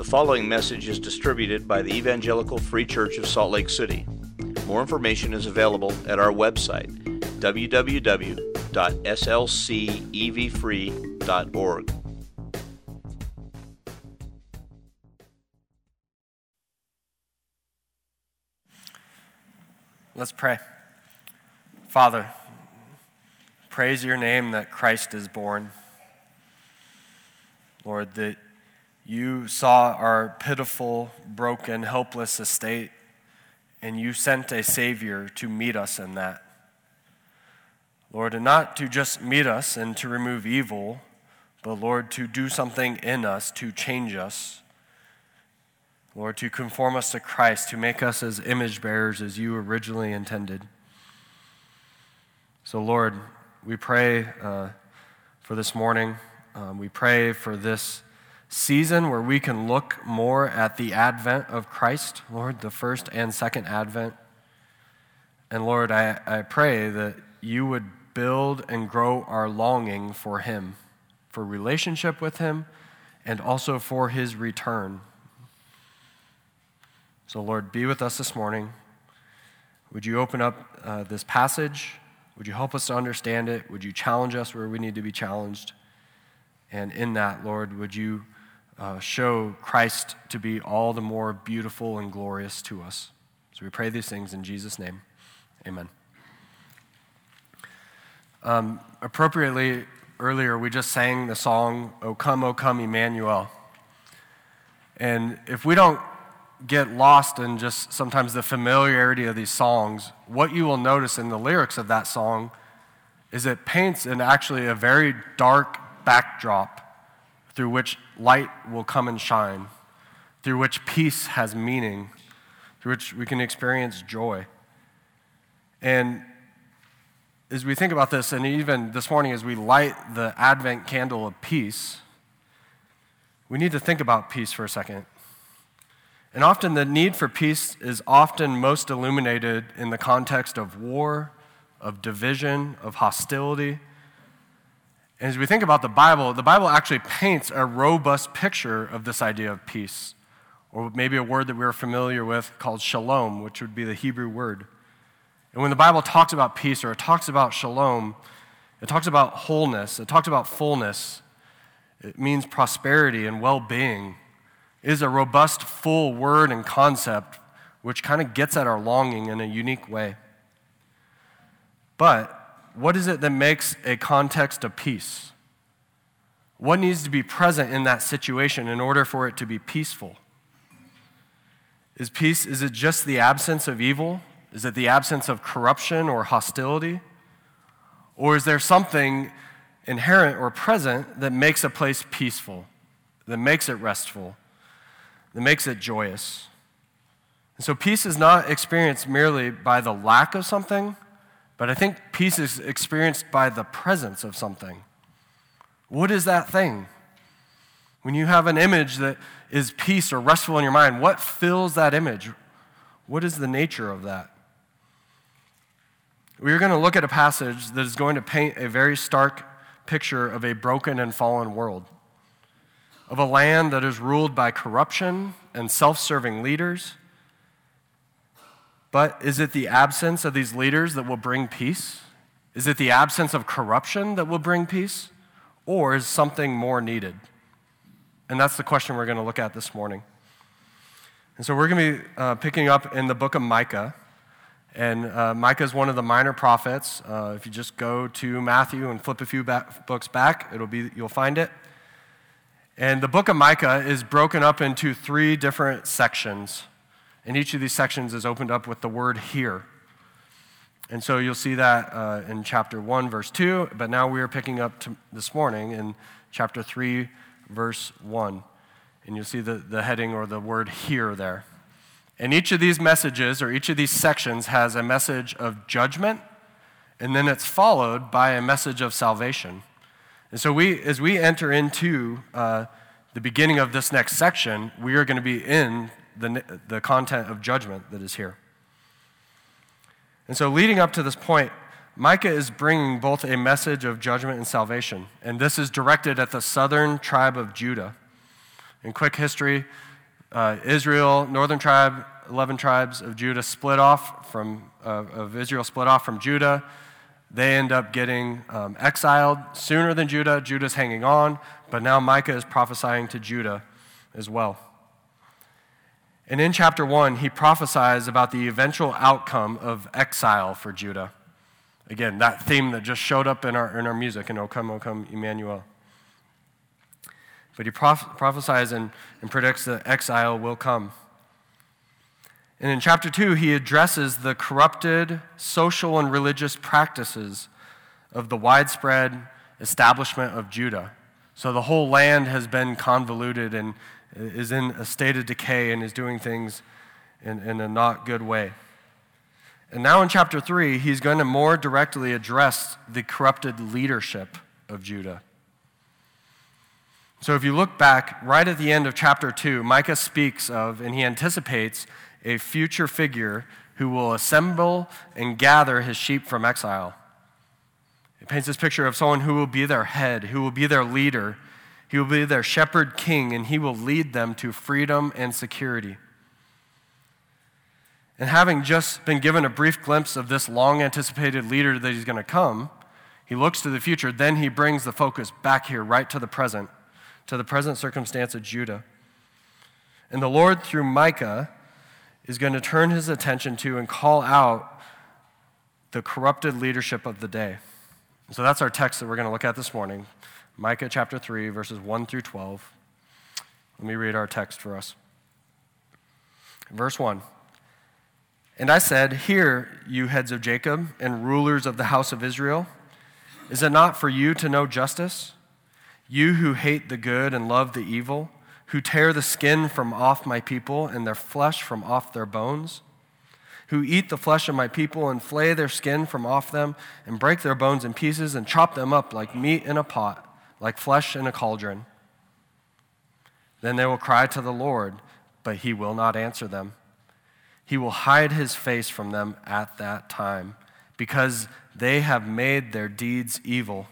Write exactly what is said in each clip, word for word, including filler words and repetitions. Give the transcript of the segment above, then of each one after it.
The following message is distributed by the Evangelical Free Church of Salt Lake City. More information is available at our website, w w w dot s l c e v free dot org. Let's pray. Father, praise your name that Christ is born. Lord, that you saw our pitiful, broken, helpless estate, and you sent a Savior to meet us in that. Lord, and not to just meet us and to remove evil, but Lord, to do something in us, to change us. Lord, to conform us to Christ, to make us as image bearers as you originally intended. So Lord, we pray uh, for this morning. Um, we pray for this season where we can look more at the advent of Christ, Lord, the first and second advent. And Lord, I, I pray that you would build and grow our longing for him, for relationship with him, and also for his return. So Lord, be with us this morning. Would you open up uh, this passage? Would you help us to understand it? Would you challenge us where we need to be challenged? And in that, Lord, would you uh, show Christ to be all the more beautiful and glorious to us? So we pray these things in Jesus' name. Amen. Um, appropriately, earlier we just sang the song, O Come, O Come, Emmanuel. And if we don't get lost in just sometimes the familiarity of these songs, what you will notice in the lyrics of that song is it paints an actually a very dark backdrop through which light will come and shine, through which peace has meaning, through which we can experience joy. And as we think about this, and even this morning as we light the Advent candle of peace, we need to think about peace for a second. And often the need for peace is often most illuminated in the context of war, of division, of hostility. And as we think about the Bible, the Bible actually paints a robust picture of this idea of peace, or maybe a word that we're familiar with called shalom, which would be the Hebrew word. And when the Bible talks about peace, or it talks about shalom, it talks about wholeness, it talks about fullness. It means prosperity and well-being. It is a robust, full word and concept which kind of gets at our longing in a unique way. But what is it that makes a context of peace? What needs to be present in that situation in order for it to be peaceful? Is peace, is it just the absence of evil? Is it the absence of corruption or hostility? Or is there something inherent or present that makes a place peaceful, that makes it restful, that makes it joyous? And so peace is not experienced merely by the lack of something, but I think peace is experienced by the presence of something. What is that thing? When you have an image that is peace or restful in your mind, what fills that image? What is the nature of that? We are going to look at a passage that is going to paint a very stark picture of a broken and fallen world, of a land that is ruled by corruption and self-serving leaders. But is it the absence of these leaders that will bring peace? Is it the absence of corruption that will bring peace? Or is something more needed? And that's the question we're going to look at this morning. And so we're going to be uh, picking up in the book of Micah. And uh, Micah is one of the minor prophets. Uh, if you just go to Matthew and flip a few back, books back, it'll be you'll find it. And the book of Micah is broken up into three different sections. And each of these sections is opened up with the word "here." And so you'll see that uh, in chapter one, verse two, but now we are picking up to this morning in chapter three, verse one. And you'll see the, the heading or the word "here" there. And each of these messages, or each of these sections, has a message of judgment, and then it's followed by a message of salvation. And so we, as we enter into uh, the beginning of this next section, we are going to be in the, the content of judgment that is here. And so leading up to this point, Micah is bringing both a message of judgment and salvation, and this is directed at the southern tribe of Judah. In quick history, uh, Israel, northern tribe, eleven tribes of Judah split off from, uh, of Israel split off from Judah. They end up getting um, exiled sooner than Judah. Judah's hanging on, but now Micah is prophesying to Judah as well. And in chapter one, he prophesies about the eventual outcome of exile for Judah. Again, that theme that just showed up in our in our music in O Come, O Come, Emmanuel. But he proph- prophesies and, and predicts that exile will come. And in chapter two, he addresses the corrupted social and religious practices of the widespread establishment of Judah. So the whole land has been convoluted and is in a state of decay and is doing things in, in a not good way. And now in chapter three, he's going to more directly address the corrupted leadership of Judah. So if you look back, right at the end of chapter two, Micah speaks of, and he anticipates, a future figure who will assemble and gather his sheep from exile. It paints this picture of someone who will be their head, who will be their leader. He will be their shepherd king, and he will lead them to freedom and security. And having just been given a brief glimpse of this long-anticipated leader that he's going to come, he looks to the future. Then he brings the focus back here, right to the present, to the present circumstance of Judah. And the Lord, through Micah, is going to turn his attention to and call out the corrupted leadership of the day. So that's our text that we're going to look at this morning, Micah chapter three, verses one through twelve. Let me read our text for us. Verse one. And I said, "Hear, you heads of Jacob and rulers of the house of Israel. Is it not for you to know justice? You who hate the good and love the evil, who tear the skin from off my people and their flesh from off their bones, who eat the flesh of my people and flay their skin from off them and break their bones in pieces and chop them up like meat in a pot, like flesh in a cauldron. Then they will cry to the Lord, but he will not answer them. He will hide his face from them at that time, because they have made their deeds evil.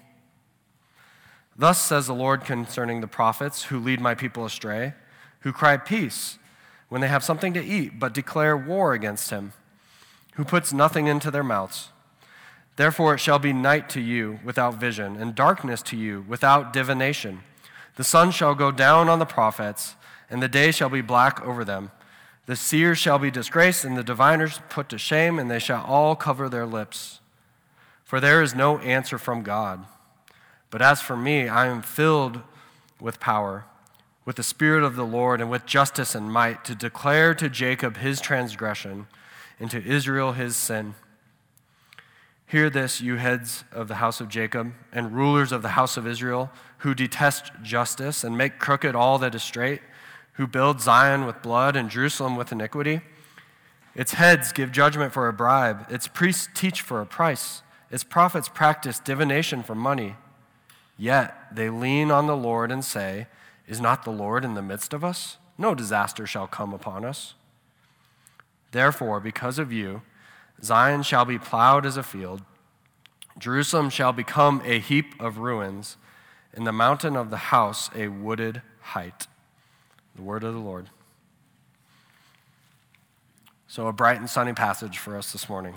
Thus says the Lord concerning the prophets who lead my people astray, who cry peace when they have something to eat, but declare war against him, who puts nothing into their mouths. Therefore it shall be night to you without vision, and darkness to you without divination. The sun shall go down on the prophets, and the day shall be black over them. The seers shall be disgraced, and the diviners put to shame, and they shall all cover their lips. For there is no answer from God. But as for me, I am filled with power, with the Spirit of the Lord, and with justice and might, to declare to Jacob his transgression, and to Israel his sin. Hear this, you heads of the house of Jacob, and rulers of the house of Israel, who detest justice and make crooked all that is straight, who build Zion with blood and Jerusalem with iniquity. Its heads give judgment for a bribe. Its priests teach for a price. Its prophets practice divination for money. Yet they lean on the Lord and say, is not the Lord in the midst of us? No disaster shall come upon us. Therefore, because of you, Zion shall be plowed as a field. Jerusalem shall become a heap of ruins, and the mountain of the house a wooded height. The word of the Lord. So a bright and sunny passage for us this morning.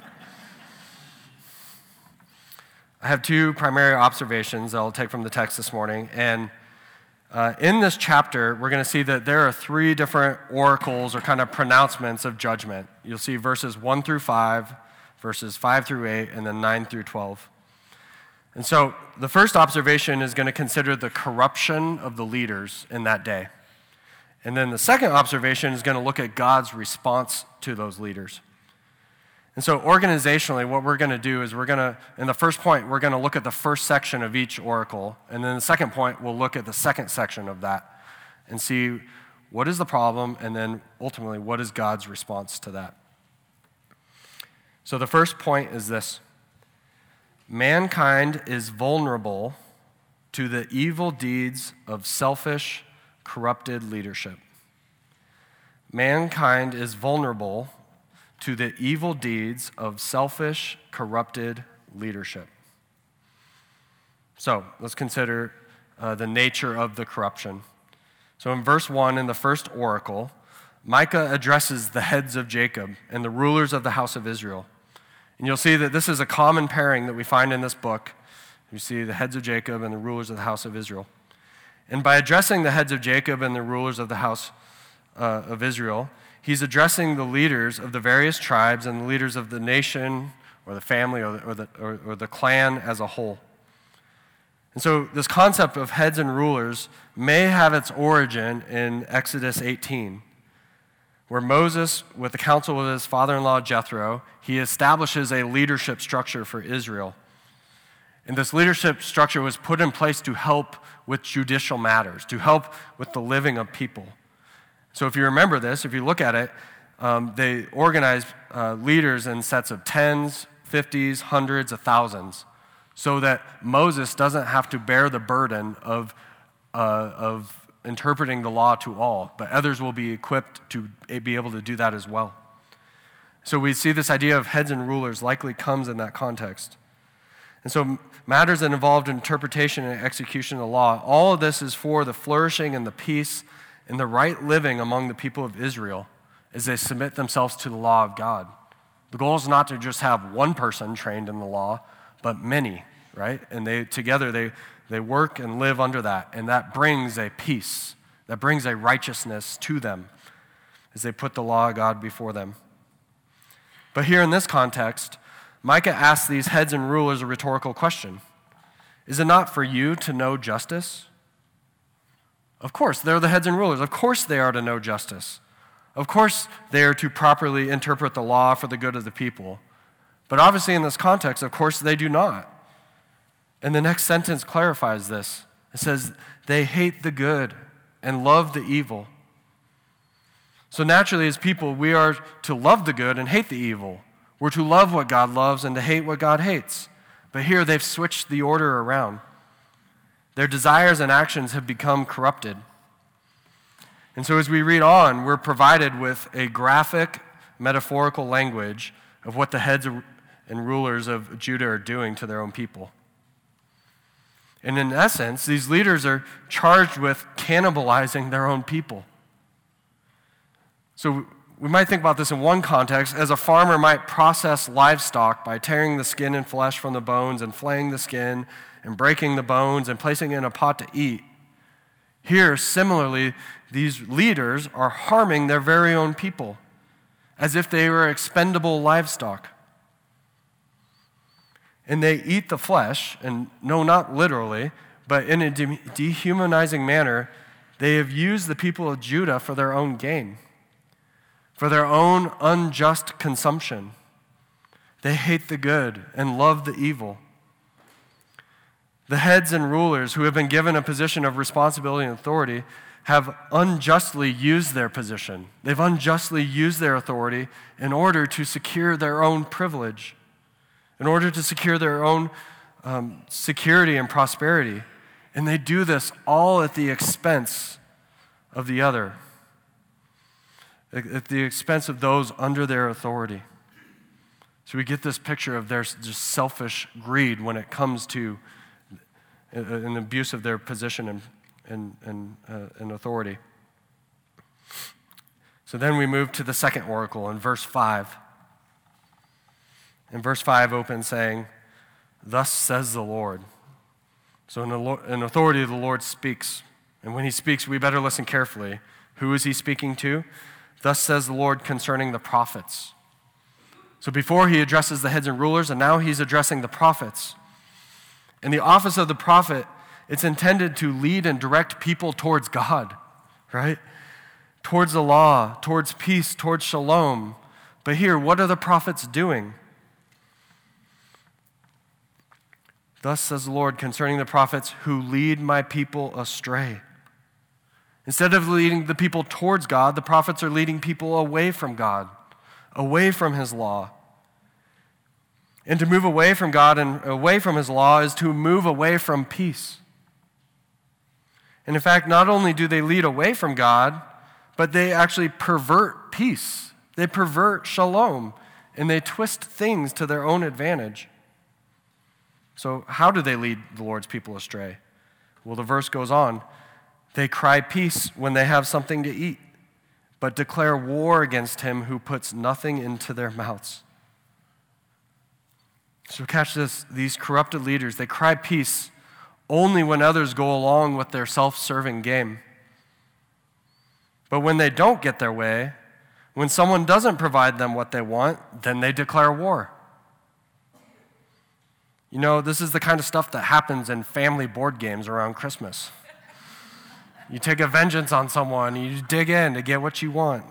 I have two primary observations that I'll take from the text this morning. And uh, in this chapter, we're going to see that there are three different oracles or kind of pronouncements of judgment. You'll see verses one through five, verses five through eight, and then nine through twelve. And so the first observation is going to consider the corruption of the leaders in that day. And then the second observation is going to look at God's response to those leaders. And so organizationally, what we're going to do is we're going to, in the first point, we're going to look at the first section of each oracle. And then the second point, we'll look at the second section of that and see what is the problem, and then ultimately, what is God's response to that. So the first point is this. Mankind is vulnerable to the evil deeds of selfish, corrupted leadership. Mankind is vulnerable to the evil deeds of selfish, corrupted leadership. So let's consider uh, the nature of the corruption. So in verse one, in the first oracle, Micah addresses the heads of Jacob and the rulers of the house of Israel. And you'll see that this is a common pairing that we find in this book. You see the heads of Jacob and the rulers of the house of Israel. And by addressing the heads of Jacob and the rulers of the house uh, of Israel, he's addressing the leaders of the various tribes and the leaders of the nation or the family or the, or the, or, or the clan as a whole. And so this concept of heads and rulers may have its origin in Exodus eighteen, where Moses, with the counsel of his father-in-law Jethro, he establishes a leadership structure for Israel. And this leadership structure was put in place to help with judicial matters, to help with the living of people. So if you remember this, if you look at it, um, they organized uh, leaders in sets of tens, fifties, hundreds, of thousands, so that Moses doesn't have to bear the burden of, uh, of interpreting the law to all, but others will be equipped to be able to do that as well. So we see this idea of heads and rulers likely comes in that context. And so matters that involved interpretation and execution of the law, all of this is for the flourishing and the peace and the right living among the people of Israel as they submit themselves to the law of God. The goal is not to just have one person trained in the law, but many, right? And they together they they work and live under that, and that brings a peace, that brings a righteousness to them as they put the law of God before them. But here in this context, Micah asks these heads and rulers a rhetorical question. Is it not for you to know justice? Of course, they're the heads and rulers. Of course they are to know justice. Of course they are to properly interpret the law for the good of the people. But obviously in this context, of course they do not. And the next sentence clarifies this. It says, they hate the good and love the evil. So naturally as people, we are to love the good and hate the evil. We're to love what God loves and to hate what God hates. But here they've switched the order around. Their desires and actions have become corrupted. And so as we read on, we're provided with a graphic, metaphorical language of what the heads and rulers of Judah are doing to their own people. And in essence, these leaders are charged with cannibalizing their own people. So we might think about this in one context, as a farmer might process livestock by tearing the skin and flesh from the bones and flaying the skin and breaking the bones and placing it in a pot to eat. Here, similarly, these leaders are harming their very own people as if they were expendable livestock. And they eat the flesh, and no, not literally, but in a de- dehumanizing manner, they have used the people of Judah for their own gain, for their own unjust consumption. They hate the good and love the evil. The heads and rulers who have been given a position of responsibility and authority have unjustly used their position. They've unjustly used their authority in order to secure their own privilege, in order to secure their own um, security and prosperity. And they do this all at the expense of the other, at the expense of those under their authority. So we get this picture of their just selfish greed when it comes to an abuse of their position and, and, and, uh, and authority. So then we move to the second oracle in verse five. And verse five opens saying, "Thus says the Lord." So in authority, the Lord speaks. And when he speaks, we better listen carefully. Who is he speaking to? Thus says the Lord concerning the prophets. So before he addresses the heads and rulers, and now he's addressing the prophets. And the office of the prophet, it's intended to lead and direct people towards God, right? Towards the law, towards peace, towards shalom. But here, what are the prophets doing? Thus says the Lord concerning the prophets who lead my people astray. Instead of leading the people towards God, the prophets are leading people away from God, away from his law. And to move away from God and away from his law is to move away from peace. And in fact, not only do they lead away from God, but they actually pervert peace. They pervert shalom, and they twist things to their own advantage. So how do they lead the Lord's people astray? Well, the verse goes on. They cry peace when they have something to eat, but declare war against him who puts nothing into their mouths. So catch this, these corrupted leaders, they cry peace only when others go along with their self-serving game. But when they don't get their way, when someone doesn't provide them what they want, then they declare war. You know, this is the kind of stuff that happens in family board games around Christmas. You take a vengeance on someone, you dig in to get what you want.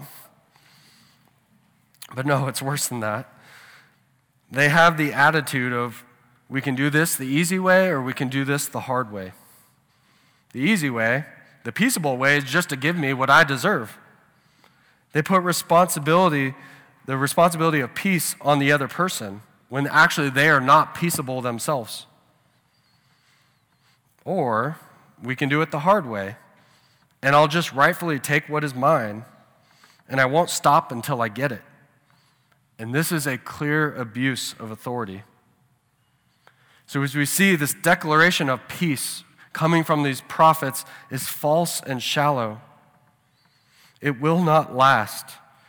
But no, it's worse than that. They have the attitude of, we can do this the easy way or we can do this the hard way. The easy way, the peaceable way, is just to give me what I deserve. They put responsibility, the responsibility of peace on the other person when actually they are not peaceable themselves. Or we can do it the hard way, and I'll just rightfully take what is mine, and I won't stop until I get it. And this is a clear abuse of authority. So as we see, this declaration of peace coming from these prophets is false and shallow. It will not last.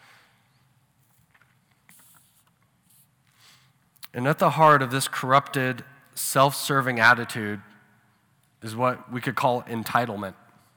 And at the heart of this corrupted, self-serving attitude is what we could call entitlement.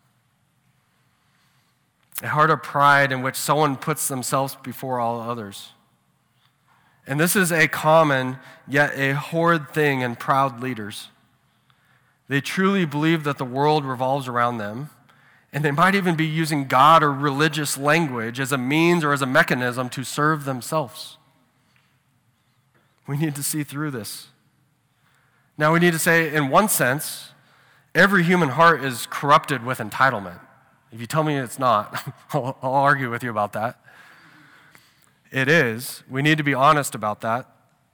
A heart of pride in which someone puts themselves before all others. And this is a common, yet a horrid thing in proud leaders. They truly believe that the world revolves around them, and they might even be using God or religious language as a means or as a mechanism to serve themselves. We need to see through this. Now we need to say, in one sense, every human heart is corrupted with entitlement. If you tell me it's not, I'll, I'll argue with you about that. It is. We need to be honest about that.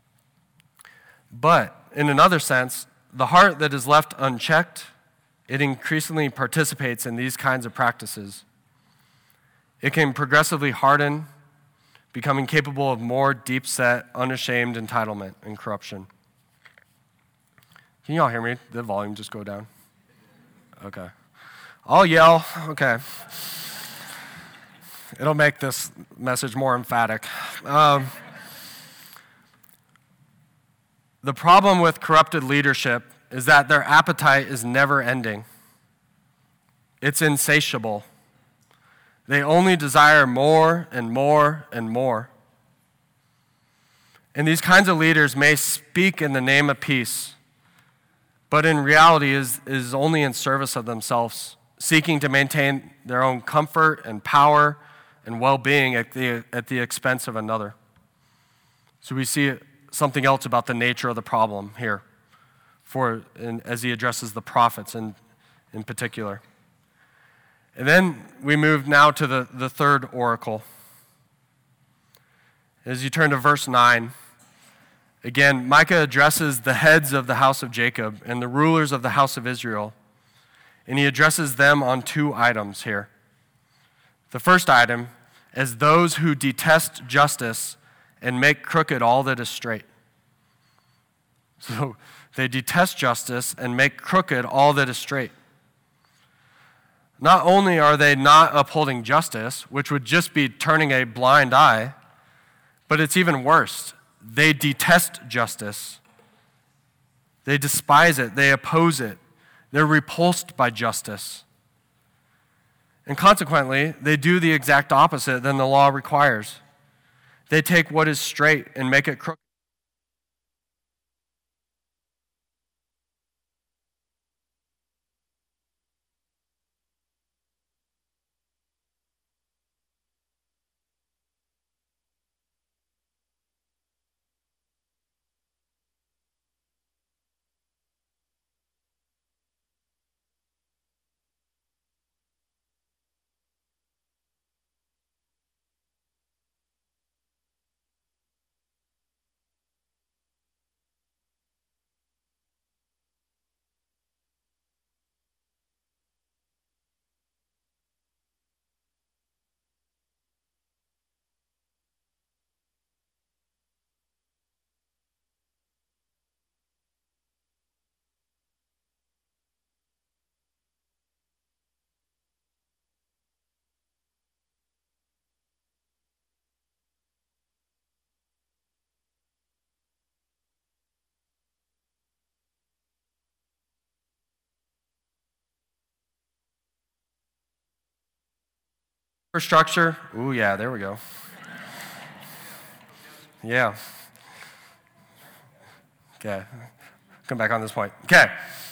But in another sense, the heart that is left unchecked, it increasingly participates in these kinds of practices. It can progressively harden, becoming capable of more deep-set, unashamed entitlement and corruption. Can you all hear me? The volume just go down? Okay. I'll yell. Okay. It'll make this message more emphatic. Um, the problem with corrupted leadership is that their appetite is never ending. It's insatiable. They only desire more and more and more. And these kinds of leaders may speak in the name of peace, but in reality is, is only in service of themselves, seeking to maintain their own comfort and power and well-being at the, at the expense of another. So we see something else about the nature of the problem here, for in, as he addresses the prophets in, in particular. And then we move now to the, the third oracle. As you turn to verse nine, again, Micah addresses the heads of the house of Jacob and the rulers of the house of Israel, and he addresses them on two items here. The first item is those who detest justice and make crooked all that is straight. So they detest justice and make crooked all that is straight. Not only are they not upholding justice, which would just be turning a blind eye, but it's even worse. They detest justice. They despise it. They oppose it. They're repulsed by justice. And consequently, they do the exact opposite than the law requires. They take what is straight and make it crooked. Infrastructure. Ooh, yeah, there we go. Yeah. Okay. Come back on this point. Okay.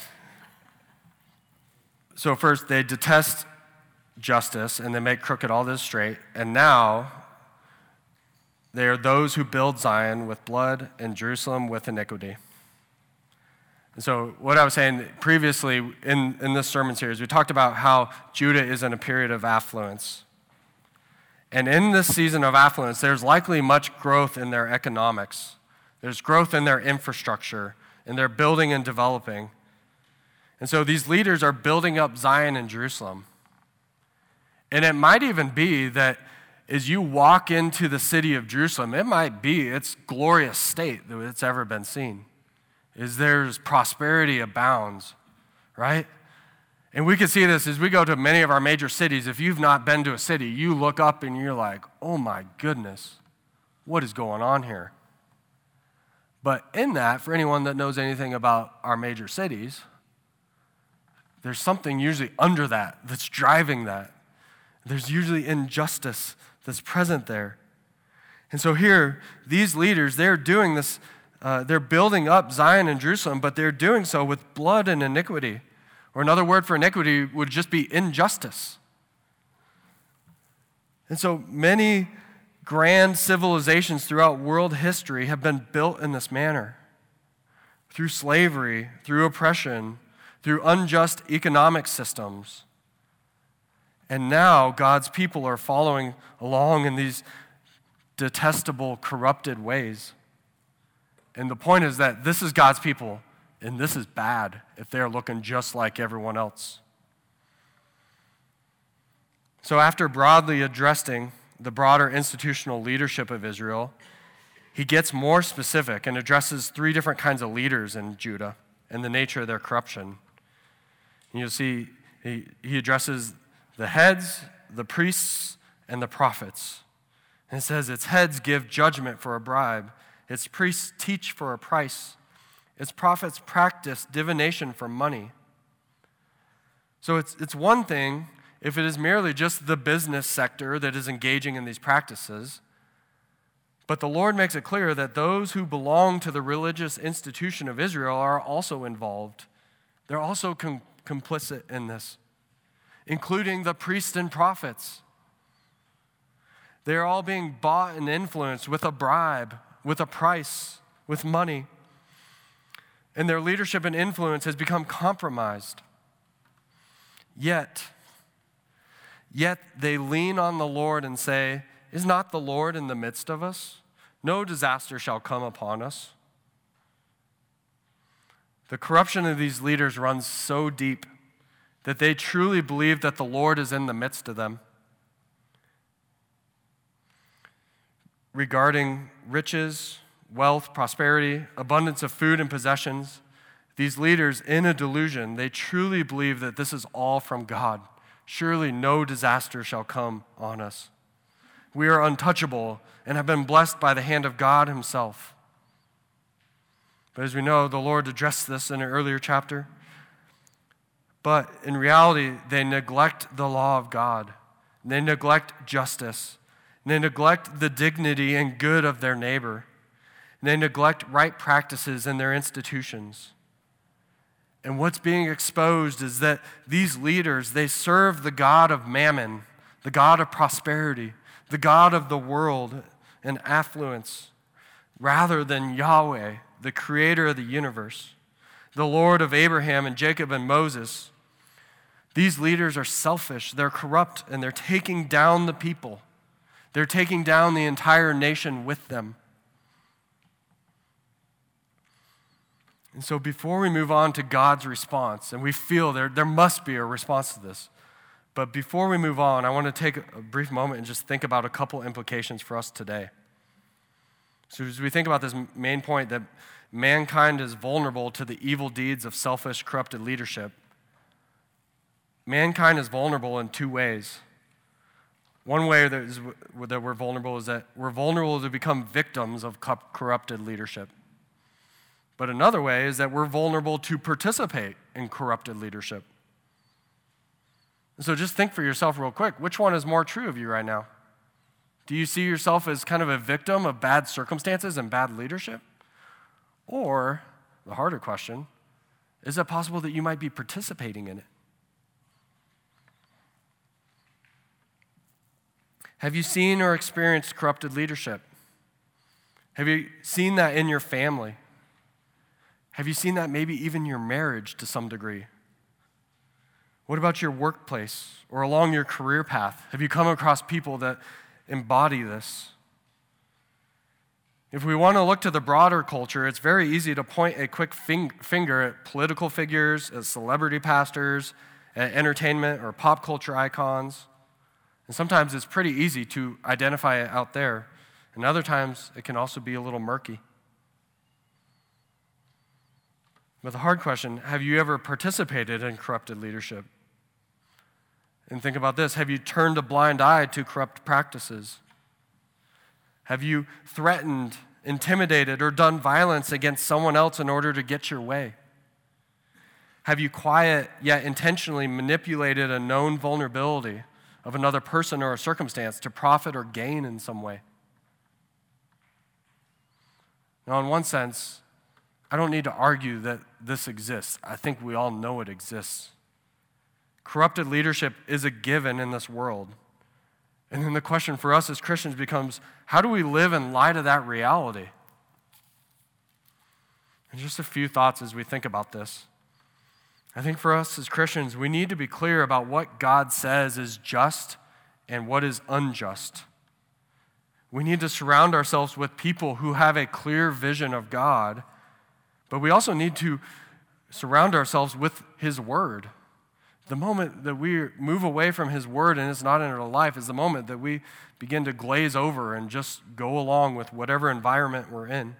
So first, they detest justice, and they make crooked all this straight. And now, they are those who build Zion with blood and Jerusalem with iniquity. And so what I was saying previously in, in this sermon series, we talked about how Judah is in a period of affluence. And in this season of affluence, there's likely much growth in their economics. There's growth in their infrastructure, in their building and developing. And so these leaders are building up Zion and Jerusalem. And it might even be that as you walk into the city of Jerusalem, it might be its glorious state that it's ever been seen. Is there's prosperity abounds, right? And we can see this as we go to many of our major cities. If you've not been to a city, you look up and you're like, oh my goodness, what is going on here? But in that, for anyone that knows anything about our major cities, there's something usually under that that's driving that. There's usually injustice that's present there. And so here, these leaders, they're doing this, uh, they're building up Zion and Jerusalem, but they're doing so with blood and iniquity. Or another word for iniquity would just be injustice. And so many grand civilizations throughout world history have been built in this manner. Through slavery, through oppression, through unjust economic systems. And now God's people are following along in these detestable, corrupted ways. And the point is that this is God's people, and this is bad if they're looking just like everyone else. So after broadly addressing the broader institutional leadership of Israel, he gets more specific and addresses three different kinds of leaders in Judah and the nature of their corruption. And you'll see he, he addresses the heads, the priests, and the prophets. And it says its heads give judgment for a bribe. Its priests teach for a price. Its prophets practice divination for money. So it's, it's one thing if it is merely just the business sector that is engaging in these practices. But the Lord makes it clear that those who belong to the religious institution of Israel are also involved. They're also com- complicit in this, including the priests and prophets. They're all being bought and influenced with a bribe, with a price, with money. And their leadership and influence has become compromised. Yet, yet they lean on the Lord and say, is not the Lord in the midst of us? No disaster shall come upon us. The corruption of these leaders runs so deep that they truly believe that the Lord is in the midst of them. Regarding riches, wealth, prosperity, abundance of food and possessions, these leaders in a delusion, they truly believe that this is all from God. Surely no disaster shall come on us. We are untouchable and have been blessed by the hand of God himself. But as we know, the Lord addressed this in an earlier chapter. But in reality, they neglect the law of God. They neglect justice. They neglect the dignity and good of their neighbor. They neglect right practices in their institutions. And what's being exposed is that these leaders, they serve the God of mammon, the God of prosperity, the God of the world and affluence, rather than Yahweh, the creator of the universe, the Lord of Abraham and Jacob and Moses. These leaders are selfish, they're corrupt, and they're taking down the people. They're taking down the entire nation with them. And so before we move on to God's response, and we feel there, there must be a response to this, but before we move on, I want to take a brief moment and just think about a couple implications for us today. So as we think about this main point that mankind is vulnerable to the evil deeds of selfish, corrupted leadership, mankind is vulnerable in two ways. One way that, is, that we're vulnerable is that we're vulnerable to become victims of corrupted leadership. But another way is that we're vulnerable to participate in corrupted leadership. So just think for yourself real quick, which one is more true of you right now? Do you see yourself as kind of a victim of bad circumstances and bad leadership? Or, the harder question, is it possible that you might be participating in it? Have you seen or experienced corrupted leadership? Have you seen that in your family? Have you seen that maybe even your marriage to some degree? What about your workplace or along your career path? Have you come across people that embody this? If we want to look to the broader culture, it's very easy to point a quick fing- finger at political figures, at celebrity pastors, at entertainment or pop culture icons. And sometimes it's pretty easy to identify it out there. And other times it can also be a little murky. But the hard question, have you ever participated in corrupted leadership? And think about this, have you turned a blind eye to corrupt practices? Have you threatened, intimidated, or done violence against someone else in order to get your way? Have you quiet yet intentionally manipulated a known vulnerability of another person or a circumstance to profit or gain in some way? Now, in one sense, I don't need to argue that this exists. I think we all know it exists. Corrupted leadership is a given in this world. And then the question for us as Christians becomes, how do we live in light of that reality? And just a few thoughts as we think about this. I think for us as Christians, we need to be clear about what God says is just and what is unjust. We need to surround ourselves with people who have a clear vision of God, but we also need to surround ourselves with His Word. The moment that we move away from His Word and it's not in our life is the moment that we begin to glaze over and just go along with whatever environment we're in.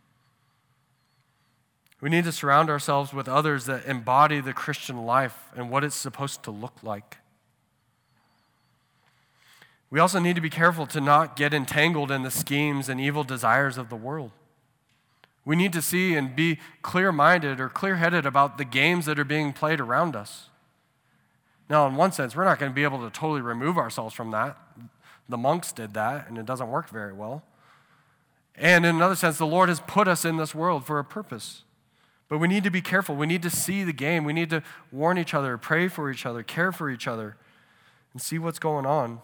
We need to surround ourselves with others that embody the Christian life and what it's supposed to look like. We also need to be careful to not get entangled in the schemes and evil desires of the world. We need to see and be clear-minded or clear-headed about the games that are being played around us. Now, in one sense, we're not going to be able to totally remove ourselves from that. The monks did that, and it doesn't work very well. And in another sense, the Lord has put us in this world for a purpose. But we need to be careful. We need to see the game. We need to warn each other, pray for each other, care for each other, and see what's going on.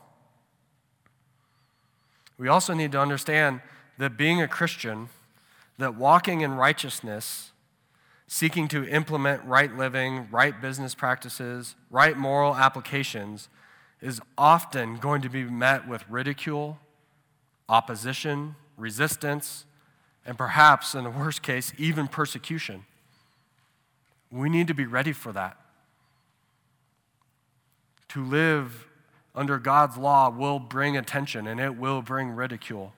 We also need to understand that being a Christian, that walking in righteousness, seeking to implement right living, right business practices, right moral applications, is often going to be met with ridicule, opposition, resistance, and perhaps, in the worst case, even persecution. We need to be ready for that. To live under God's law will bring attention and it will bring ridicule.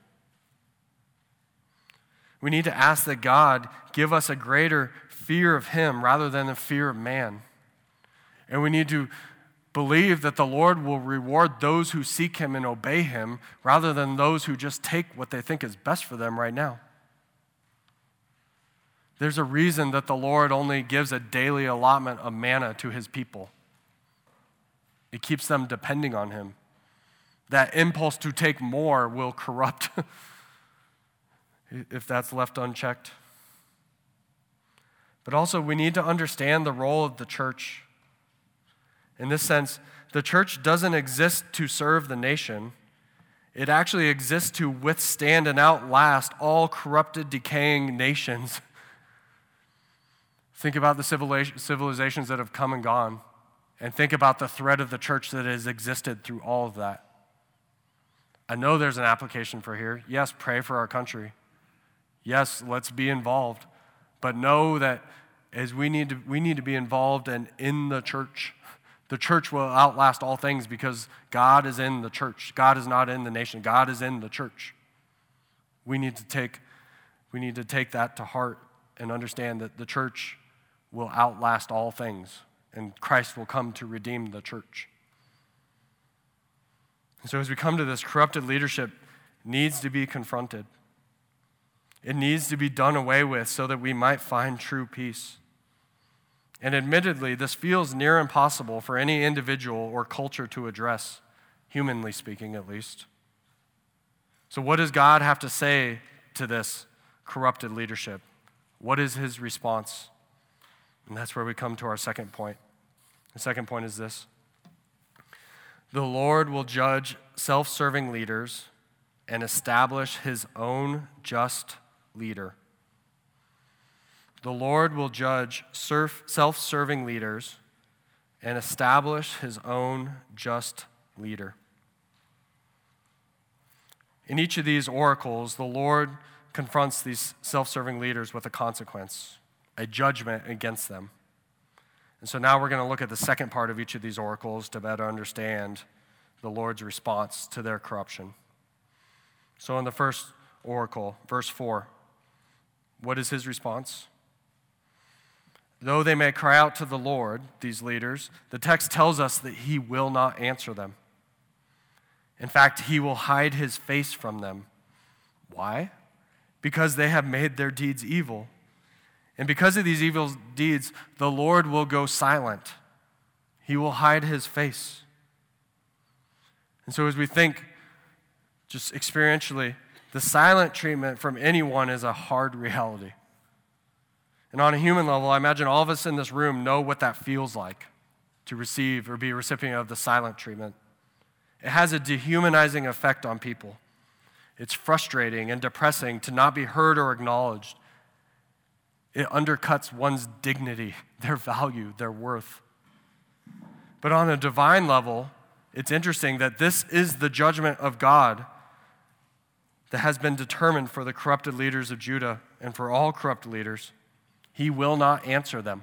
We need to ask that God give us a greater fear of Him rather than the fear of man. And we need to believe that the Lord will reward those who seek Him and obey Him rather than those who just take what they think is best for them right now. There's a reason that the Lord only gives a daily allotment of manna to His people. It keeps them depending on Him. That impulse to take more will corrupt if that's left unchecked. But also, we need to understand the role of the church. In this sense, the church doesn't exist to serve the nation. It actually exists to withstand and outlast all corrupted, decaying nations. Think about the civilizations that have come and gone, and think about the thread of the church that has existed through all of that. I know there's an application for here. Yes, pray for our country. Yes, let's be involved. But know that as we need to, we need to be involved and in the church. The church will outlast all things because God is in the church. God is not in the nation. God is in the church. We need to take, we need to take that to heart and understand that the church will outlast all things, and Christ will come to redeem the church. And so as we come to this, corrupted leadership needs to be confronted. It needs to be done away with so that we might find true peace. And admittedly, this feels near impossible for any individual or culture to address, humanly speaking at least. So what does God have to say to this corrupted leadership? What is his response? And that's where we come to our second point. The second point is this: the Lord will judge self-serving leaders and establish his own just leader. The Lord will judge self-serving leaders and establish his own just leader. In each of these oracles, the Lord confronts these self-serving leaders with a consequence, a judgment against them. And so now we're going to look at the second part of each of these oracles to better understand the Lord's response to their corruption. So in the first oracle, verse four, what is his response? Though they may cry out to the Lord, these leaders, the text tells us that he will not answer them. In fact, he will hide his face from them. Why? Because they have made their deeds evil. And because of these evil deeds, the Lord will go silent. He will hide his face. And so as we think, just experientially, the silent treatment from anyone is a hard reality. And on a human level, I imagine all of us in this room know what that feels like to receive or be a recipient of the silent treatment. It has a dehumanizing effect on people. It's frustrating and depressing to not be heard or acknowledged. It undercuts one's dignity, their value, their worth. But on a divine level, it's interesting that this is the judgment of God that has been determined for the corrupted leaders of Judah and for all corrupt leaders. He will not answer them.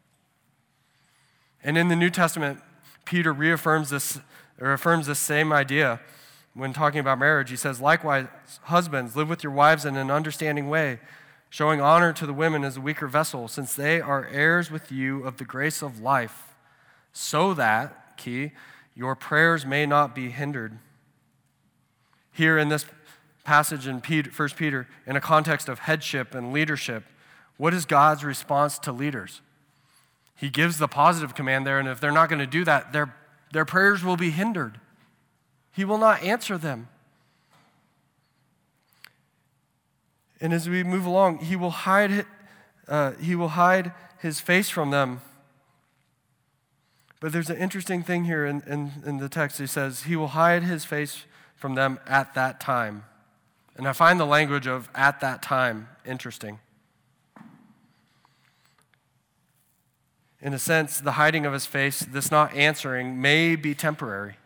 And in the New Testament, Peter reaffirms this, or affirms this same idea when talking about marriage. He says, likewise, husbands, live with your wives in an understanding way, showing honor to the women as a weaker vessel, since they are heirs with you of the grace of life, so that, key, your prayers may not be hindered. Here in this passage in First Peter, in a context of headship and leadership, what is God's response to leaders? He gives the positive command there, and if they're not going to do that, their, their prayers will be hindered. He will not answer them. And as we move along, he will hide, uh, he will hide his face from them. But there's an interesting thing here in, in, in the text. He says, he will hide his face from them at that time. And I find the language of at that time interesting. In a sense, the hiding of his face, this not answering, may be temporary.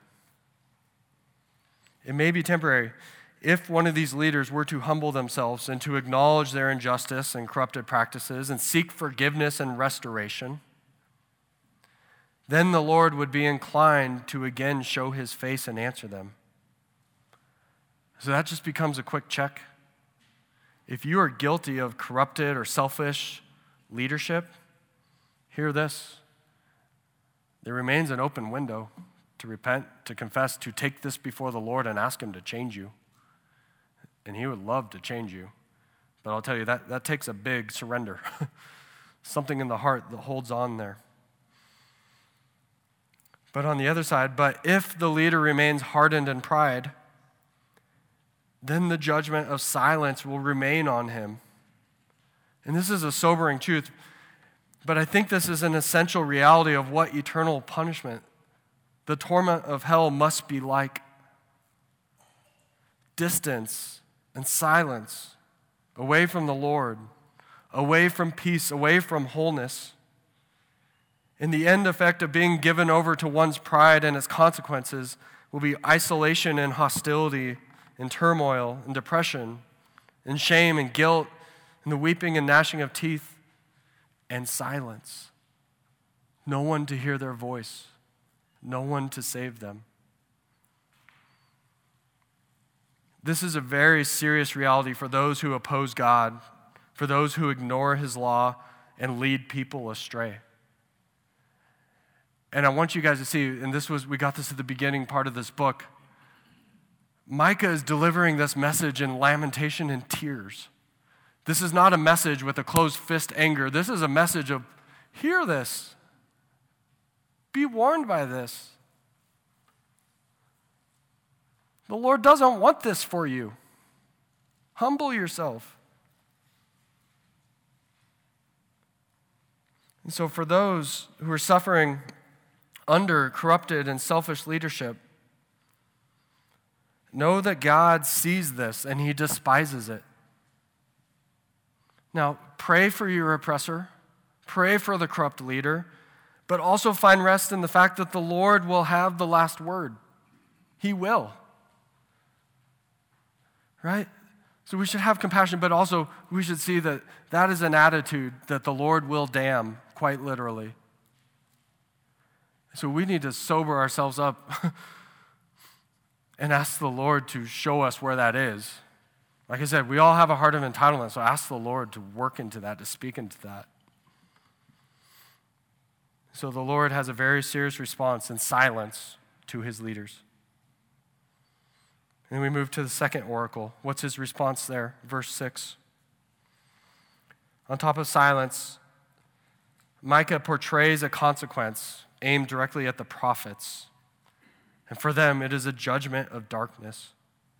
It may be temporary. If one of these leaders were to humble themselves and to acknowledge their injustice and corrupted practices and seek forgiveness and restoration, then the Lord would be inclined to again show his face and answer them. So that just becomes a quick check. If you are guilty of corrupted or selfish leadership, hear this. There remains an open window to repent, to confess, to take this before the Lord and ask him to change you. And he would love to change you. But I'll tell you, that, that takes a big surrender. Something in the heart that holds on there. But on the other side, but if the leader remains hardened in pride, then the judgment of silence will remain on him. And this is a sobering truth, but I think this is an essential reality of what eternal punishment, the torment of hell, must be like. Distance and silence, away from the Lord, away from peace, away from wholeness. And the end effect of being given over to one's pride and its consequences will be isolation and hostility and turmoil and depression and shame and guilt and the weeping and gnashing of teeth and silence. No one to hear their voice. No one to save them. This is a very serious reality for those who oppose God, for those who ignore his law and lead people astray. And I want you guys to see, and this was, we got this at the beginning part of this book, Micah is delivering this message in lamentation and tears. This is not a message with a closed fist anger. This is a message of, hear this. Be warned by this. The Lord doesn't want this for you. Humble yourself. And so for those who are suffering under corrupted and selfish leadership, know that God sees this and he despises it. Now, pray for your oppressor, pray for the corrupt leader, but also find rest in the fact that the Lord will have the last word. He will. Right? So we should have compassion, but also we should see that that is an attitude that the Lord will damn, quite literally. So we need to sober ourselves up and ask the Lord to show us where that is. Like I said, we all have a heart of entitlement, so ask the Lord to work into that, to speak into that. So the Lord has a very serious response in silence to his leaders. And we move to the second oracle. What's his response there? Verse six. On top of silence, Micah portrays a consequence aimed directly at the prophets. And for them, it is a judgment of darkness.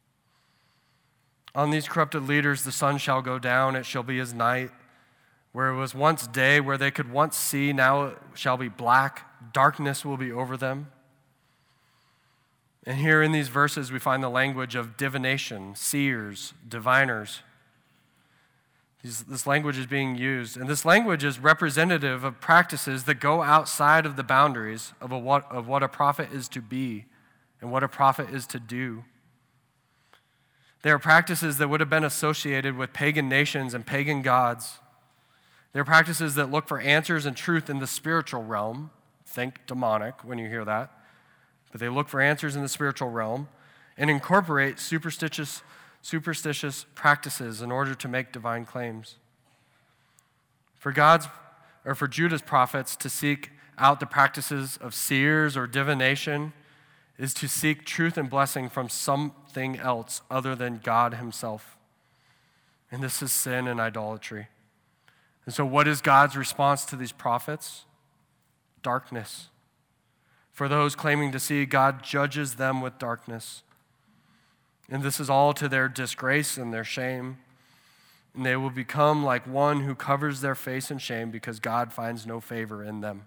On these corrupted leaders, the sun shall go down, it shall be as night. Where it was once day, where they could once see, now it shall be black. Darkness will be over them. And here in these verses, we find the language of divination, seers, diviners. These, this language is being used. And this language is representative of practices that go outside of the boundaries of, a, what, of what a prophet is to be and what a prophet is to do. They are practices that would have been associated with pagan nations and pagan gods. They are practices that look for answers and truth in the spiritual realm. Think demonic when you hear that. But they look for answers in the spiritual realm and incorporate superstitious, superstitious practices in order to make divine claims. For God's or for Judah's prophets to seek out the practices of seers or divination is to seek truth and blessing from something else other than God himself. And this is sin and idolatry. And so what is God's response to these prophets? Darkness. For those claiming to see, God judges them with darkness. And this is all to their disgrace and their shame. And they will become like one who covers their face in shame because God finds no favor in them.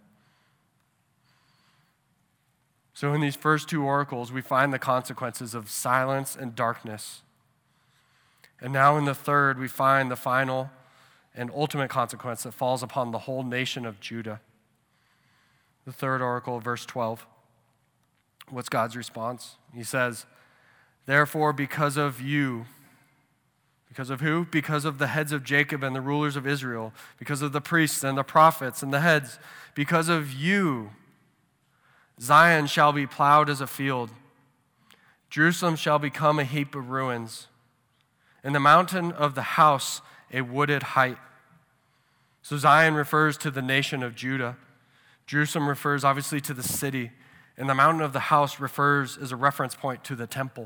So in these first two oracles, we find the consequences of silence and darkness. And now in the third, we find the final and ultimate consequence that falls upon the whole nation of Judah. The third oracle, verse twelve. What's God's response? He says, therefore, because of you, because of who? Because of the heads of Jacob and the rulers of Israel, because of the priests and the prophets and the heads, because of you, Zion shall be plowed as a field. Jerusalem shall become a heap of ruins, and the mountain of the house a wooded height. So Zion refers to the nation of Judah. Jerusalem refers obviously to the city, and the mountain of the house refers as a reference point to the temple.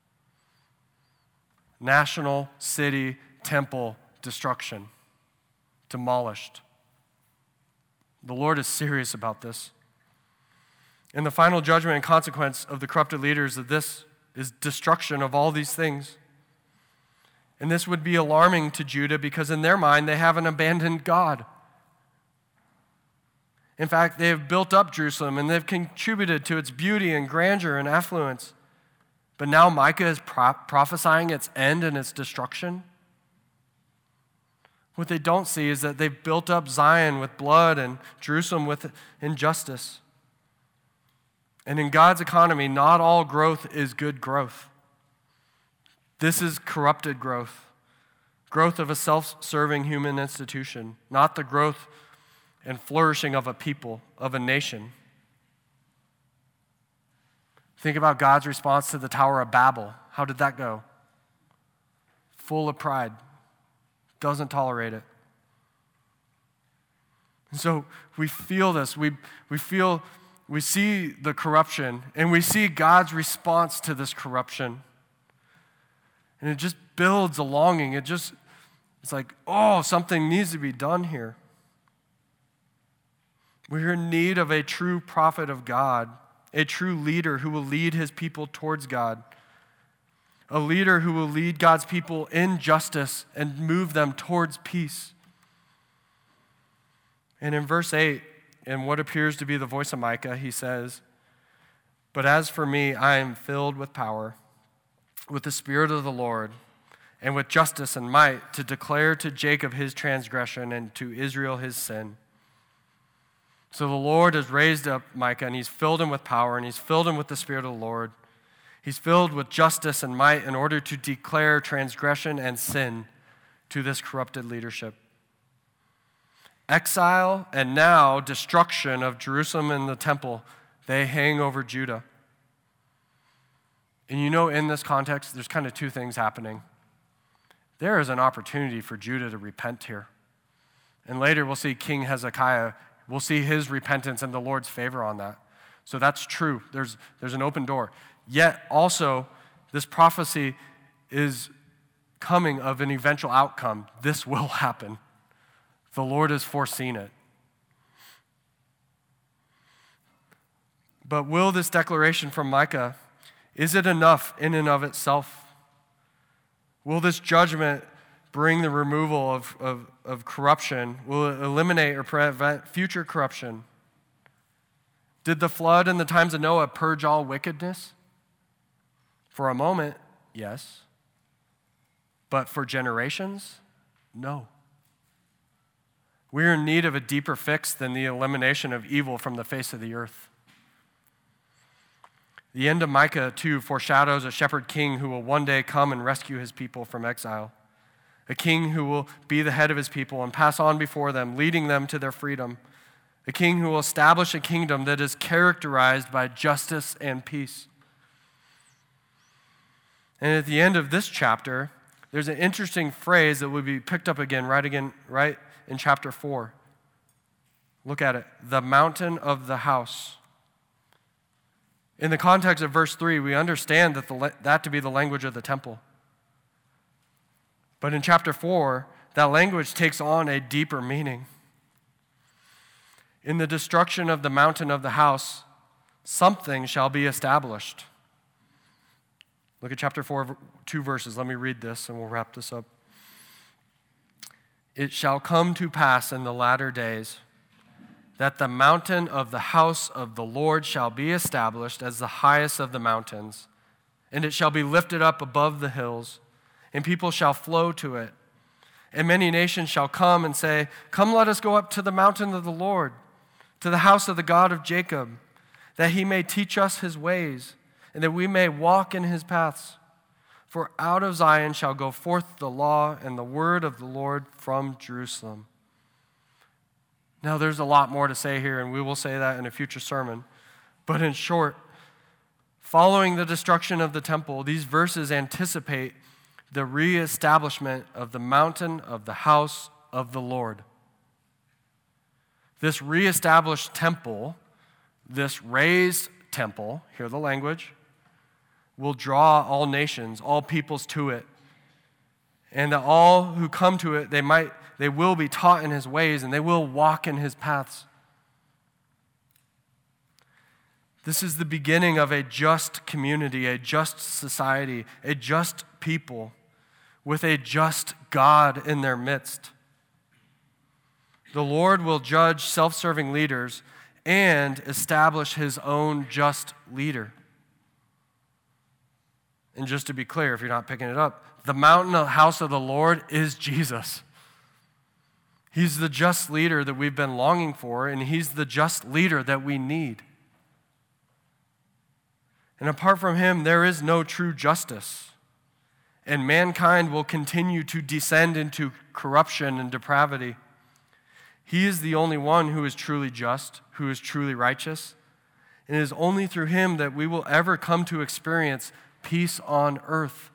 National, city, temple, destruction, demolished. The Lord is serious about this. And the final judgment and consequence of the corrupted leaders of this is destruction of all these things. And this would be alarming to Judah because in their mind they have an abandoned God. In fact, they have built up Jerusalem and they've contributed to its beauty and grandeur and affluence. But now Micah is pro- prophesying its end and its destruction. What they don't see is that they've built up Zion with blood and Jerusalem with injustice. And in God's economy, not all growth is good growth. This is corrupted growth, growth of a self-serving human institution, not the growth and flourishing of a people, of a nation. Think about God's response to the Tower of Babel. How did that go? Full of pride, doesn't tolerate it. And so we feel this. We, we feel, we see the corruption, and we see God's response to this corruption. And it just builds a longing. It just, it's like, oh, something needs to be done here. We're in need of a true prophet of God, a true leader who will lead his people towards God, a leader who will lead God's people in justice and move them towards peace. And in verse eight, in what appears to be the voice of Micah, he says, "But as for me, I am filled with power, with the Spirit of the Lord, and with justice and might, to declare to Jacob his transgression and to Israel his sin." So the Lord has raised up Micah, and he's filled him with power, and he's filled him with the Spirit of the Lord. He's filled with justice and might in order to declare transgression and sin to this corrupted leadership. Exile and now destruction of Jerusalem and the temple, they hang over Judah. And you know, in this context, there's kind of two things happening. There is an opportunity for Judah to repent here. And later we'll see King Hezekiah, we'll see his repentance and the Lord's favor on that. So that's true. There's, there's an open door. Yet also, this prophecy is coming of an eventual outcome. This will happen. The Lord has foreseen it. But will this declaration from Micah, is it enough in and of itself? Will this judgment bring the removal of, of, of corruption? Will it eliminate or prevent future corruption? Did the flood in the times of Noah purge all wickedness? For a moment, yes. But for generations, no. We are in need of a deeper fix than the elimination of evil from the face of the earth. The end of Micah two foreshadows a shepherd king who will one day come and rescue his people from exile. A king who will be the head of his people and pass on before them, leading them to their freedom. A king who will establish a kingdom that is characterized by justice and peace. And at the end of this chapter, there's an interesting phrase that will be picked up again, right again, right in chapter four. Look at it. The mountain of the house. In the context of verse three, we understand that, the, that to be the language of the temple. But in chapter four, that language takes on a deeper meaning. In the destruction of the mountain of the house, something shall be established. Look at chapter four, two verses. Let me read this and we'll wrap this up. It shall come to pass in the latter days that the mountain of the house of the Lord shall be established as the highest of the mountains, and it shall be lifted up above the hills, and people shall flow to it. And many nations shall come and say, "Come, let us go up to the mountain of the Lord, to the house of the God of Jacob, that he may teach us his ways, and that we may walk in his paths. For out of Zion shall go forth the law and the word of the Lord from Jerusalem." Now, there's a lot more to say here, and we will say that in a future sermon. But in short, following the destruction of the temple, these verses anticipate the reestablishment of the mountain of the house of the Lord. This reestablished temple, this raised temple, hear the language, will draw all nations, all peoples to it. And that all who come to it, they might, they will be taught in his ways, and they will walk in his paths. This is the beginning of a just community, a just society, a just people with a just God in their midst. The Lord will judge self-serving leaders and establish his own just leader. And just to be clear, if you're not picking it up, the mountain of the house of the Lord is Jesus. He's the just leader that we've been longing for, and he's the just leader that we need. And apart from him, there is no true justice. And mankind will continue to descend into corruption and depravity. He is the only one who is truly just, who is truly righteous. And it is only through him that we will ever come to experience peace on earth.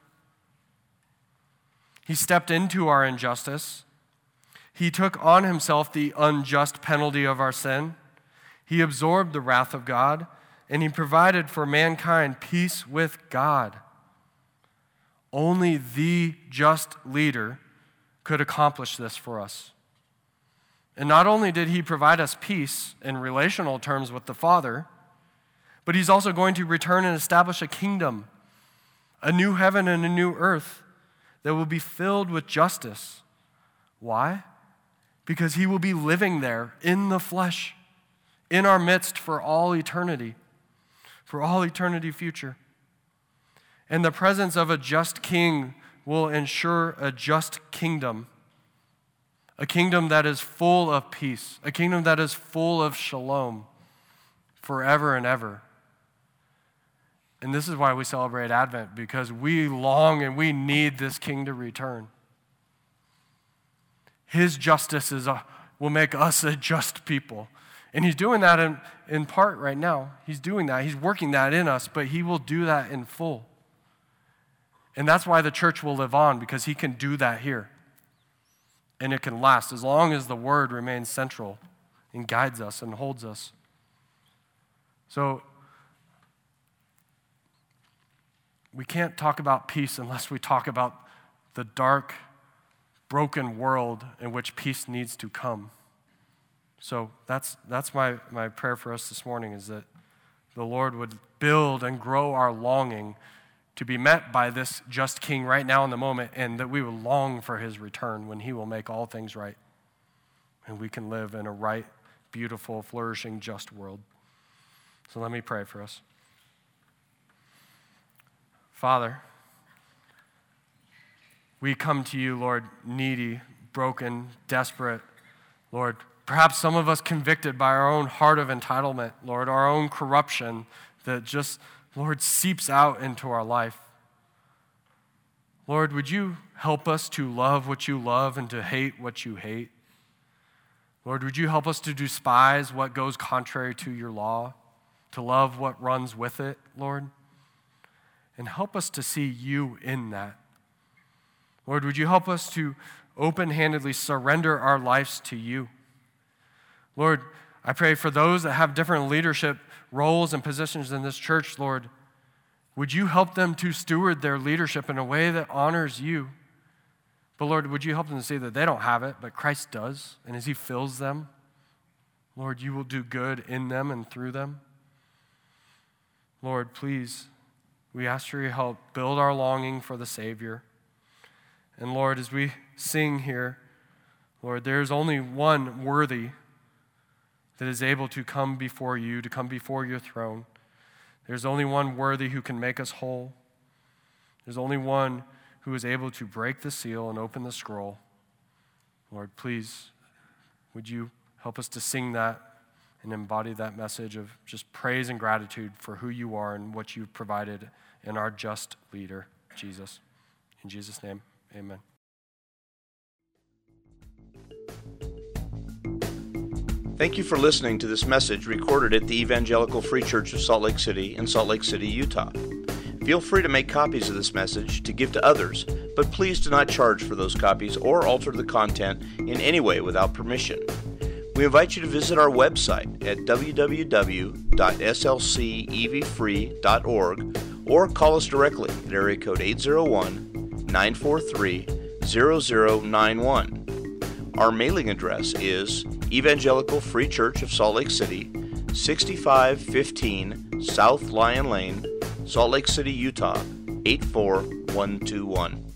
He stepped into our injustice. He took on himself the unjust penalty of our sin. He absorbed the wrath of God, and he provided for mankind peace with God. Only the just leader could accomplish this for us. And not only did he provide us peace in relational terms with the Father, but he's also going to return and establish a kingdom, a new heaven and a new earth that will be filled with justice. Why? Because he will be living there in the flesh, in our midst for all eternity, for all eternity future. And the presence of a just king will ensure a just kingdom, a kingdom that is full of peace, a kingdom that is full of shalom forever and ever. And this is why we celebrate Advent, because we long and we need this king to return. His justice is a, will make us a just people. And he's doing that in, in part right now. He's doing that. He's working that in us, but he will do that in full. And that's why the church will live on, because he can do that here. And it can last as long as the word remains central and guides us and holds us. So we can't talk about peace unless we talk about the dark, broken world in which peace needs to come. So that's that's my, my prayer for us this morning, is that the Lord would build and grow our longing to be met by this just king right now in the moment, and that we will long for his return when he will make all things right. And we can live in a right, beautiful, flourishing, just world. So let me pray for us. Father, we come to you, Lord, needy, broken, desperate, Lord, perhaps some of us convicted by our own heart of entitlement, Lord, our own corruption that just, Lord, seeps out into our life. Lord, would you help us to love what you love and to hate what you hate? Lord, would you help us to despise what goes contrary to your law, to love what runs with it, Lord? And help us to see you in that. Lord, would you help us to open-handedly surrender our lives to you? Lord, I pray for those that have different leadership roles and positions in this church, Lord, would you help them to steward their leadership in a way that honors you? But Lord, would you help them to see that they don't have it, but Christ does, and as he fills them, Lord, you will do good in them and through them. Lord, please, we ask for your help. Build our longing for the Savior. And Lord, as we sing here, Lord, there is only one worthy that is able to come before you, to come before your throne. There's only one worthy who can make us whole. There's only one who is able to break the seal and open the scroll. Lord, please, would you help us to sing that and embody that message of just praise and gratitude for who you are and what you've provided in our just leader, Jesus. In Jesus' name, amen. Thank you for listening to this message recorded at the Evangelical Free Church of Salt Lake City in Salt Lake City, Utah. Feel free to make copies of this message to give to others, but please do not charge for those copies or alter the content in any way without permission. We invite you to visit our website at w w w dot s l c e v free dot org or call us directly at area code eight zero one, nine four three, zero zero nine one. Our mailing address is Evangelical Free Church of Salt Lake City, sixty-five fifteen South Lion Lane, Salt Lake City, Utah, eight four one two one.